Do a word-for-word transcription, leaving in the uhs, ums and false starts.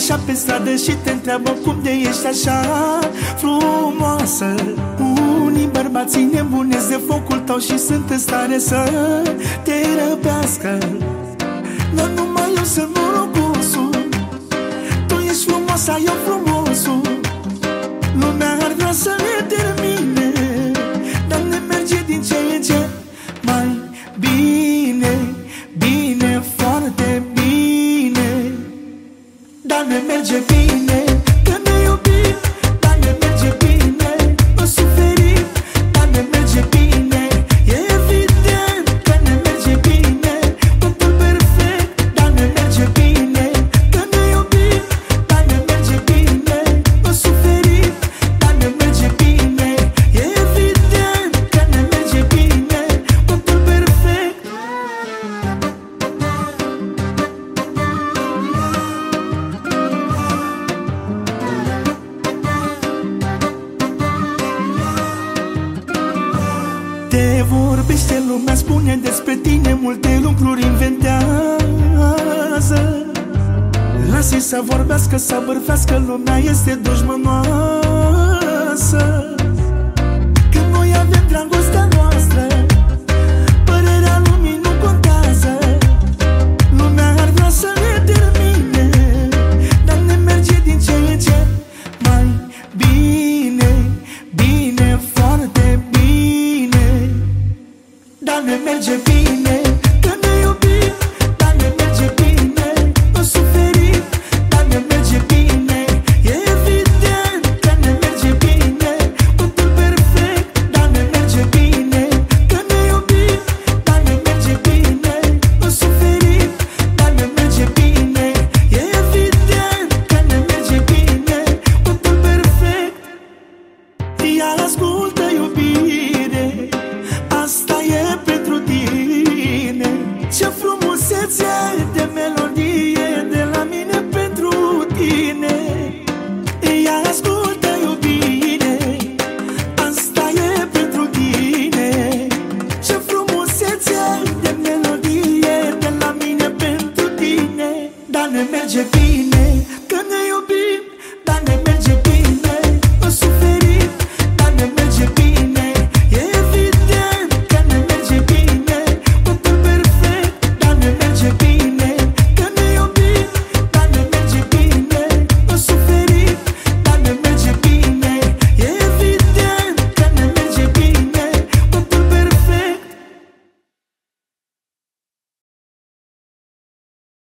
așa pe stradă și te întreabă cum de ești așa frumoasă. Unii bărbații nebunesc de focul tău și sunt în stare să te răpească. Dar numai eu sunt norocosul, tu ești frumoasa, eu frumosul. Lumea ar vrea să ne termine, dar ne merge din ce în ce mai bine. Bine, foarte bine. Dar ne merge bine, că ne iubim. Dar ne merge bine, o suferim. Dar ne merge bine, e evident că ne merge bine. Totul perfect, dar ne merge bine, că ne iubim. Dar ne merge bine, o suferim. Dar ne merge bine, e evident că ne merge bine. Totul perfect. Te vorbește lumea, spune despre tine multe lucruri inventează. Lasă-i să vorbească, să bârfească, lumea este dușmănoasă.